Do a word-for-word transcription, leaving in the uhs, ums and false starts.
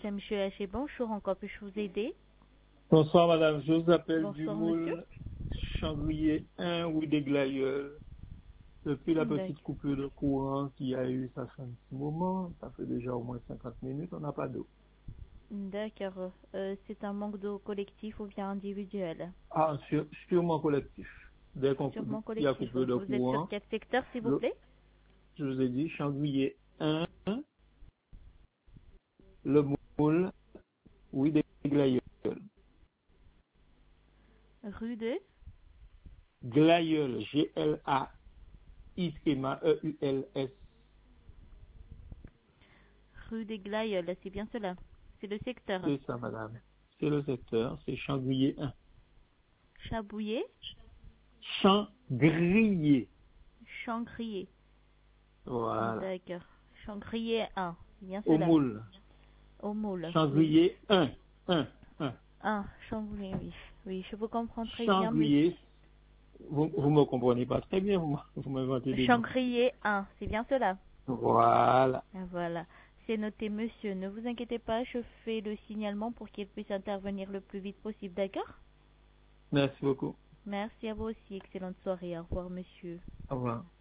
c'est monsieur Haché. Bonjour, encore puis-je vous aider? Bonsoir madame, je vous appelle du Bonsoir, moule monsieur. Chandrier un ou des Glaïeuls. Depuis la petite D'accord. coupure de courant qu'il y a eu, ça fait un petit moment, ça fait déjà au moins cinquante minutes, on n'a pas d'eau. D'accord. Euh, c'est un manque d'eau collectif ou bien individuel? Ah, sur- sûrement collectif. Dès qu'on Sûrement il y a collectif. coupure de Vous êtes sur courant, quel secteur, s'il vous le, plaît? je vous ai dit Chandrier un, le moule, oui, des Glaïeuls. Rue de Glaïeul, G L A I M A E U L S. Rue des Glaïeuls, c'est bien cela. C'est le secteur. C'est ça madame. C'est le secteur, c'est Chandrier un. Chabouillet, Chandrier. Changrier. Voilà. D'accord. Changrier un, c'est bien Au cela. moule. Au moule, oui. Chandrier un. un. un. un, Changrier, oui. Oui, je vous comprends très bien, monsieur. Chandrier. Vous ne me comprenez pas très bien, vous, vous m'inventez des noms. Changrier un, c'est bien cela. Voilà. Ah, voilà. C'est noté, monsieur. Ne vous inquiétez pas, je fais le signalement pour qu'il puisse intervenir le plus vite possible, d'accord? Merci beaucoup. Merci à vous aussi. Excellente soirée. Au revoir, monsieur. Au revoir.